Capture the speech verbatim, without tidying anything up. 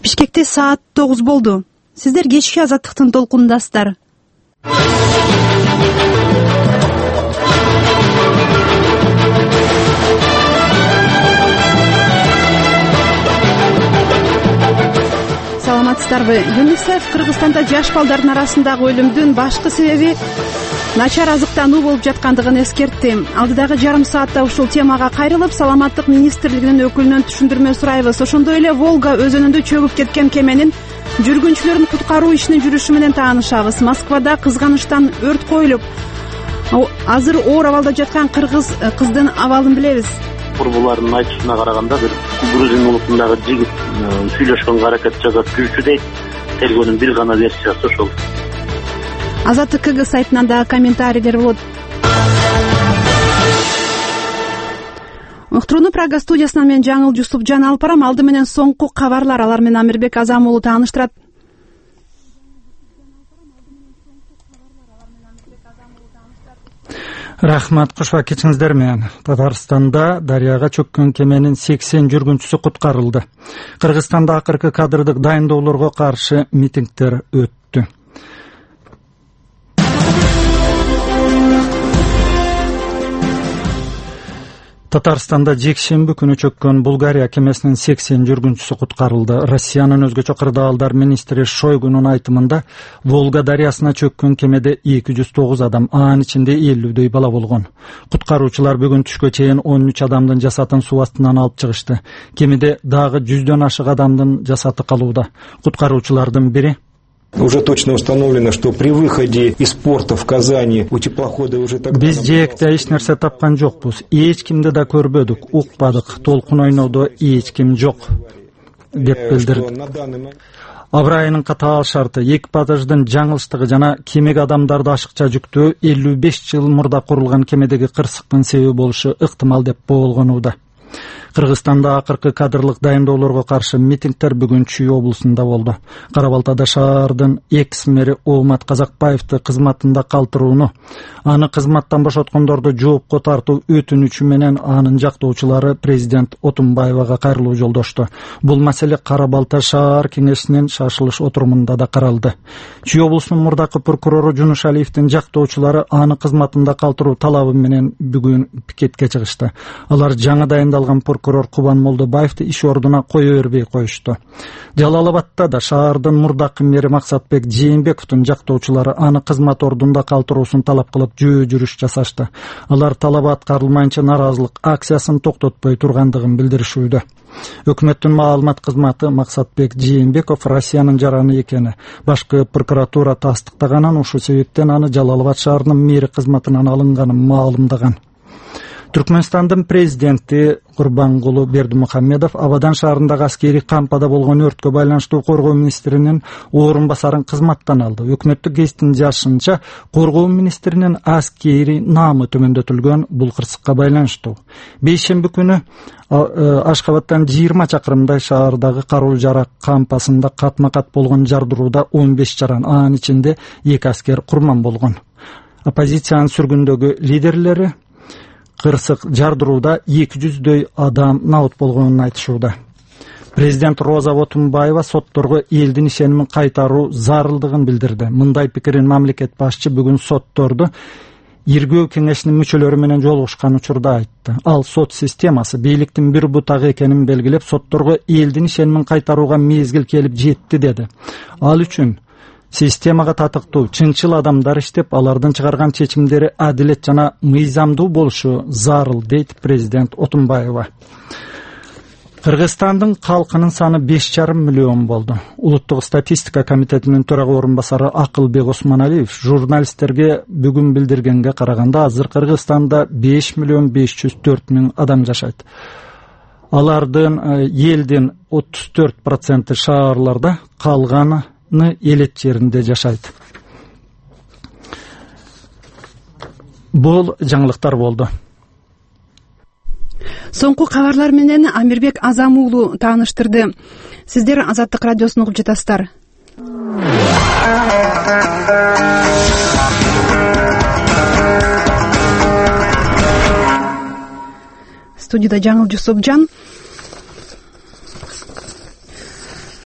Бишкекте саат тогуз болду. Сиздер кечки Азаттыктын толкунундасыздар. Саламатсыздарбы? ЮНИСЕФ Кыргызстанда жаш балдардын арасындагы өлүмдүн башкы себеби начар азыктануу болуп жаткандыгын эскертти. Алдыдагы жарым саатта ушул темага кайрылып, саламаттык министрлигинин өкүлүнөн түшүндүрмө сурайбыз. Ошондой эле Волга өзөнүндө чөгүп кеткен кеменин жүргүнчүлөрүн куткаруу ишинин жүрүшү менен таанышабыз. Москвада кызганычтан өрт коюлуп, азыр оор абалда жаткан кыргыз кыздын абалын билебиз. Курбулардын айтышына караганда бир Грузин улутундагы жигит сүйлөшкөнгө аракет жасап жүрчү дейт. Тергөөнүн бир гана версиясы ошол. Азаттык КГ сайтынан да комментарийлер болот. Уктурууну Прага студиясынан мен Жаңыл Жусупжан алып барам. Алды менен соңку кабарлар, алар менен Амирбек Азам уулу тааныштырат. Рахмат, куш вакитиңиздер менен. Татарстанда дарыяга чөккөн кеменин сексен жүргүнчүсү куткарылды. Кыргызстанда акыркы кадрдык дайындоолорго каршы митингдер өттү. Татарстанда жекшемби күнү чөккөн Булгария кемесинин сексен жүргүнчүсү куткарылды. Россиянын өзгөчө кырдаалдар министри Шойгунун айтымында Волга дарыясына чөккөн кемеде эки жүз тогуз адам, анын ичинде элүүдөй бала болгон. Куткаруучулар бүгүн түшкө чейин он үч адамдын жасатын суу астынан алып чыгышты. Кемеде дагы жүздөн ашык адамдын жасаты калууда. Куткаруучулардын бири: Уже точно установлено, что при выходе из порта в Казани у теплохода уже тогда... Биз жээкте эч нерсе тапкан жокпуз. Эч кимди да көрбөдүк, укпадык. Толкун ойноодо эч ким жок, деп билдирди. Абрайынын катаал шарты экипаждын жаңылыштыгы жана кемеге адамдарды ашыкча жүктөө элүү беш жыл мурда курулган кемедеги кырсыктын себеби болушу ыктымал деп болгонууда. Кыргызстанда акыркы кадрлык дайындоолорго каршы митингдер бүгүн Чүй облусунда болду. Кара-Балтада шаардын экс-мэри Оомат Казакбаевди кызматында калтырууну, аны кызматтан бошоткондорду жоопко тартуу өтүнүчү менен анын жактоочулары президент Отунбаевага кайрылуу жолдошту. Бул маселе Кара-Балта шаар кеңешинин шашылыш отурумунда да каралды. Чүй облусунун мурдакы прокурору Жунуш Алиевдин жактоочулары аны кызматында калтыруу талабы менен бүгүн пикетке чыгышты. Алар жаңы дайындалган прокурор Кубан Молдобаевди иш ордуна кое бербей коюшту. Жалал-Абадта да шаардын мурдакы мэри Максатбек Жээнбековдун жактоочулары аны кызмат ордунда калтыруусун талап кылып жөө жүрүш жасашты. Алар талабы аткарылмайынча наразылык акциясын токтотпой тургандыгын билдиришүүдө. Өкмөттүн маалымат кызматы Максатбек Жээнбеков Россиянын жараны экени башкы прокуратура тастыктаганын, ушул себептен аны Жалал-Абад шаарынын мэри кызматынан алынганын маалымдаган. Түркмөнстандын президенти Курбангулу Бердимухамедов Абадан шаарындагы аскери кампада болгон өрткө байланыштуу коргоо министринин орун басарын кызматтан алды. Өкмөттүк гезиттин жазышынча, коргоо министринин аскери наамы төмөндөтүлгөн бул кырсыкка байланыштуу. Бейшемби күнү Ашкабадтан жыйырма чакырымдай шаардагы каруу жарак кампасында катма-кат болгон жардырууда он беш жаран, анын ичинде эки аскер курман болгон. Оппозициянын сүргүндөгү лидерлери кырсык жардырууда эки жүздөй адам набыт болгонун айтышууда. Президент Роза Отунбаева сотторго элдин ишенимин кайтаруу зарылдыгын билдирди. Мындай пикирин мамлекет башчы бүгүн сотторду иргөө кеңешинин мүчөлөрү менен жолугушкан учурда айтты. Ал сот системасы бийликтин бир бутагы экенин белгилеп, сотторго элдин ишенимин кайтарууга мезгил келип жетти деди. Ал үчүн системага татыктуу, чынчыл адамдар иштеп, алардын чыгарган чечимдери адилет жана мыйзамдуу болушу зарыл, дейт президент Отунбаева. Кыргызстандын калкынын саны беш жарым миллион болду. Улуттук статистика комитетинин төрага орун басары Акылбек Осмоналиев журналисттерге бүгүн билдиргенге караганда, азыр Кыргызстанда беш миллион беш жүз төрт миң адам жашайт. Алардын элдин отуз төрт проценти шаарларда, калганы элет жеринде жашайт. Бул жаңылыктар болду. Соңку кабарлар менен Амирбек Азам уулу тааныштырды. Сиздер Азаттык радиосун угуп жатасыздар. Студияда Жаңыл Жусупжан.